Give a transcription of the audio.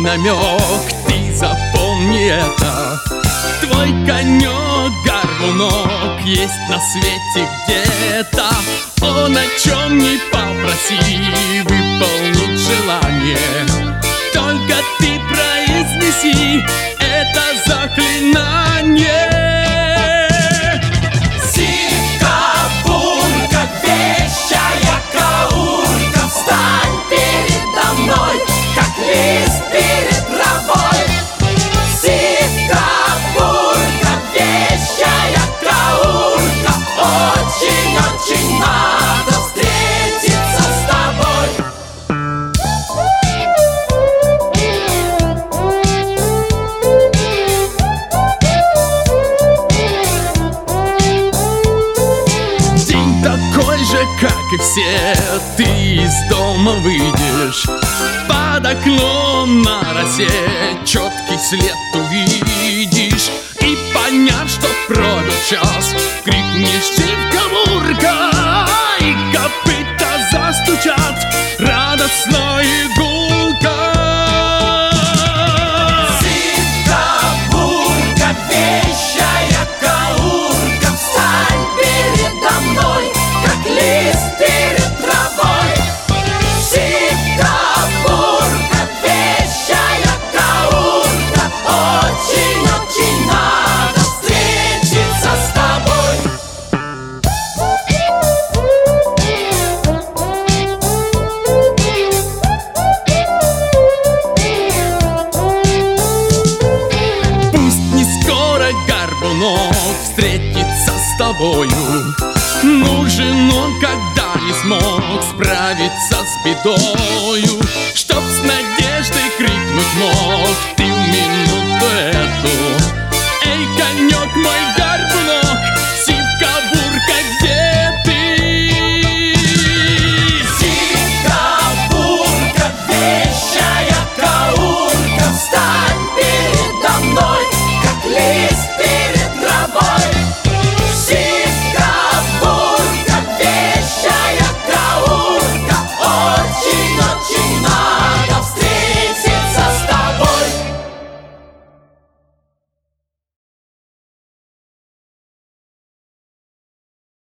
намек, ты запомни это. Твой конек-горбунок есть на свете где-то. Он о чем не попроси, выполнит желание. Только ты произнеси это заклинание. Сивка-бурка, вещая каурка, встань передо мной, как лист перед травой. Сивка-бурка, вещая каурка, очень-очень надо встретиться с тобой. День такой же, как и все, ты из дома выйдешь. Под окном на росе четкий след увидишь. И поняв, что пробил час, крикнешь: сивка-бурка! И копыта застучат радостно и гулко. Сивка-бурка, вещая каурка, встань передо мной, как лист перед травой. Сивка-бурка, вещая каурка, очень-очень надо встретиться с тобой. Пусть не скоро горбунок встретится с тобою. Нужен он, когда не смог справиться с бедою. Чтоб с надеждой крикнуть мог ты в минуту эту: эй, конек